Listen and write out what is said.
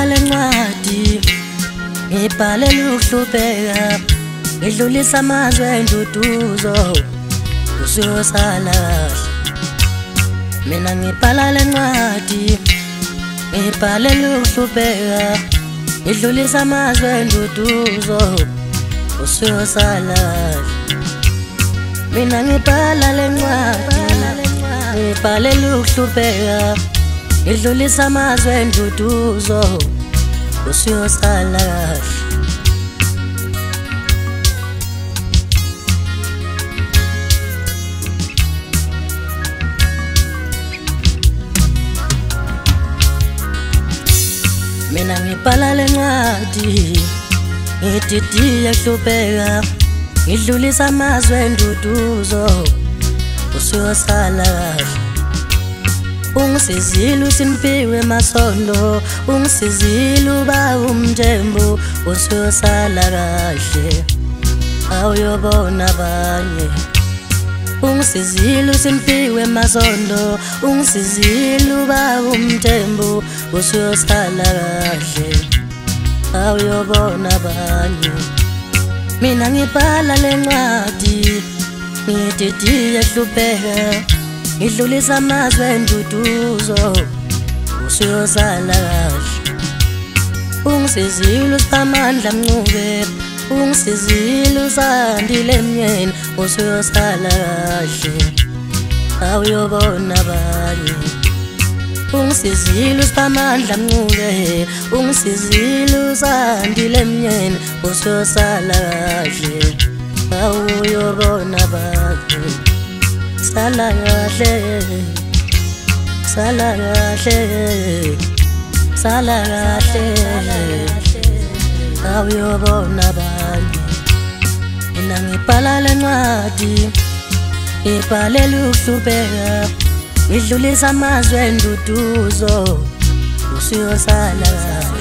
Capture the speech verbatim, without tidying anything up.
lencwadi ngibhalela ukuhlupheka ngidlulisa amazwi enduduzo usuyosala kahle. Mina ngibhala lencwadi ngibhalela ukuhlupheka ngidlulisa amazwi enduduzo usuyosala kahle. Mina ngibhala lencwadi ngibhalela ukuhlupheka ngidlulisa amazwi enduduzo usuyosala kahle. Mina ngibhala lencwadi ngididile kuhlupheka ngidlulisa amazwi enduduzo usuyosala kahle. Ungisizile uSimphiwe Masondo, ungisizile uba uMthembu usuyosala kahle awuyobona abanye. Ungisizile uSimphiwe Masondo, ungisizile uba uMthembu usuyosala kahle awuyobona abanye. Mina ngibhala lencwadi ngididile kuhlupheka ngidlulisa amazwi enduduzo usuyosala kahle. Ungisizile uSiphamandla Mncube, ungisizile uSandile Mnyeni usuyosala kahle awuyobona abanye. Ungisizile uSiphamandla Mncube, ungisizile uSandile Mnyeni usuyosala kahle awuyobona abanye. Sala kahle, sala kahle, sala kahle awuyobona abanye. Mina ngibhala lencwadi ngibhalela ukuhlupheka ngidlulisa amazwi enduduzo usuyosala kahle.